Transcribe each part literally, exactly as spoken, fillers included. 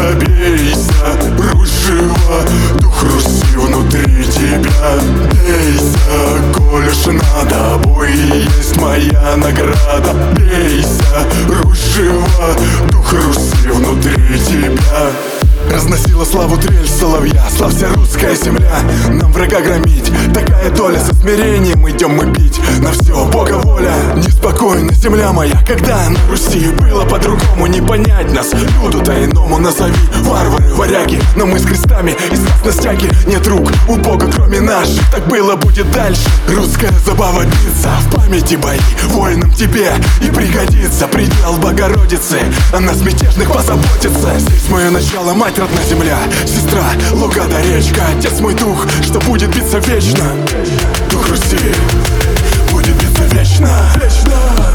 отрада, бейся, Русь жива, дух Руси внутри тебя. Бейся, коль уж надо, бой есть моя награда. Бейся, Русь жива, дух Руси внутри тебя. Разносила славу трель соловья, славься русская земля. Нам врага громить, такая доля. Со смирением идем мы бить, на все Бога воля. Неспокойна земля моя, когда на Руси было по-другому. Не понять нас, люду-то иному назови. Варвары, варяги, но мы с крестами и страстностяги. Нет рук у Бога, кроме наших, так было, будет дальше. Русская забава длится, в памяти бои воинам тебе и пригодится. Предел Богородицы, о нас мятежных позаботится. Здесь мое начало, мать родная земля, сестра, луга да речка. Отец мой дух, что будет биться вечно. Дух Руси будет биться вечно, вечно.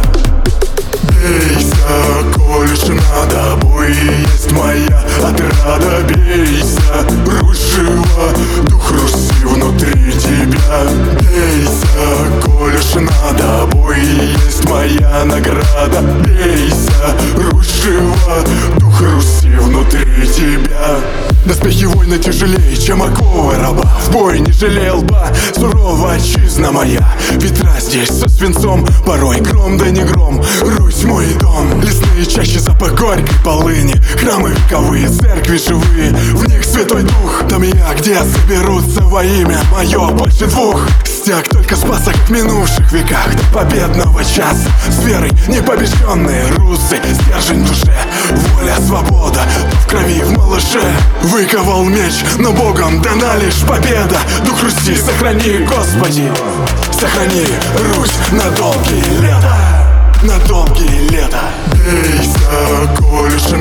Бейся, коль уж надо, бой есть моя отрада. Бейся, Русь жива, дух Руси внутри тебя. Бейся, коль уж надо, бой есть моя награда. Бейся, Русь жива, дух Руси внутри тебя. Доспехи воина тяжелее, чем оковы раба. В бой не жалея лба, сурова отчизна моя. Ветра здесь со свинцом, порой гром да не гром. Русь мой дом, лесные чащи, запах горькой полыни. Храмы вековые, церкви живые, в них святой дух. Там я, где соберутся во имя мое больше двух. Стяг только спасок в минувших веках до победного часа. С верой непобежденные русы, стержень в душе, воля, свобода, в крови, в малыше. Выковал меч, но Богом дана лишь победа. Дух Руси сохрани, Господи, сохрани Русь на долгие лета, на долгие лета. Бейся, коль уж